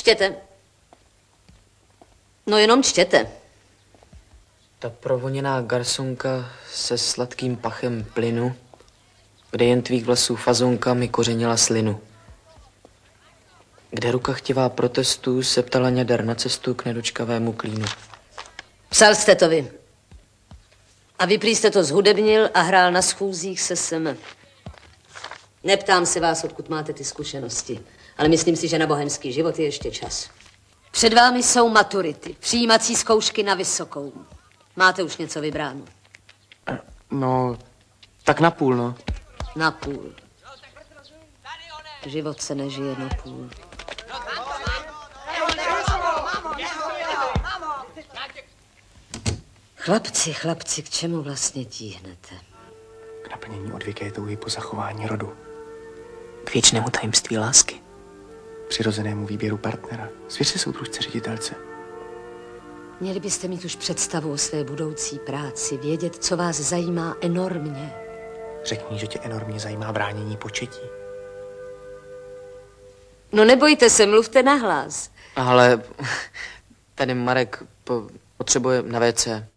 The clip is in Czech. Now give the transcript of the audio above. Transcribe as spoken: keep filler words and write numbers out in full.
Čtěte. No jenom čtěte. Ta provoněná garsonka se sladkým pachem plynu, kde jen tvých vlasů fazonka mi kořenila slinu. Kde ruka chtivá protestů se ptala ňadar na cestu k nedočkavému klínu. Psal jste to vy. A vy prý jste to zhudebnil a hrál na schůzích se sem. Neptám se vás, odkud máte ty zkušenosti, ale myslím si, že na bohemský život je ještě čas. Před vámi jsou maturity, přijímací zkoušky na vysokou. Máte už něco vybráno? No, tak na půl, no. Na půl. Život se nežije na půl. Chlapci, chlapci, k čemu vlastně tíhnete? K naplnění odvěké touhy po zachování rodu. K věčnému tajemství lásky. Přirozenému výběru partnera. Svěř se soudružce ředitelce. Měli byste mít už představu o své budoucí práci, vědět, co vás zajímá enormně. Řekni, že tě enormně zajímá bránění početí. No nebojte se, mluvte nahlas. Ale tady Marek po, potřebuje na vé cé.